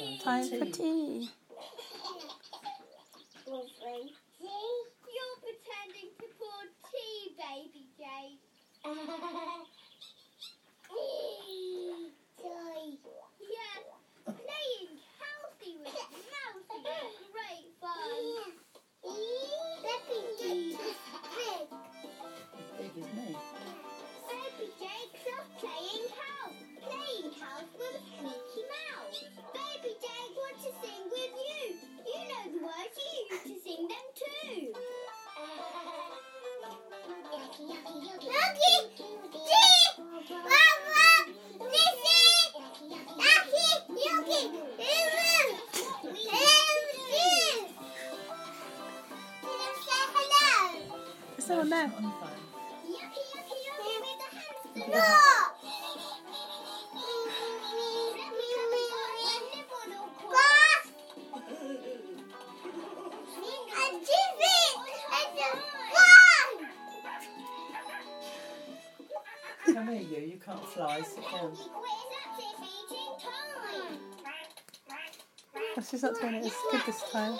Time for tea. Lovely. You're pretending to pour tea, baby Jake. Yes, playing healthy with Mousy is great fun. Baby Jake is big. Big as me. Baby Jake loves playing house. Playing house with Squeaky Mouse. Baby Jake wants to sing with you. You know the words, you used to sing them too. Yucky, yucky, yucky. Yucky! Tea! Wah, wah! Listen! Yucky, yucky! Is someone there? Yucky, yucky, yucky with the hamster. No! Come here, you can't fly, sit down. Oh, she's not doing it as good this time.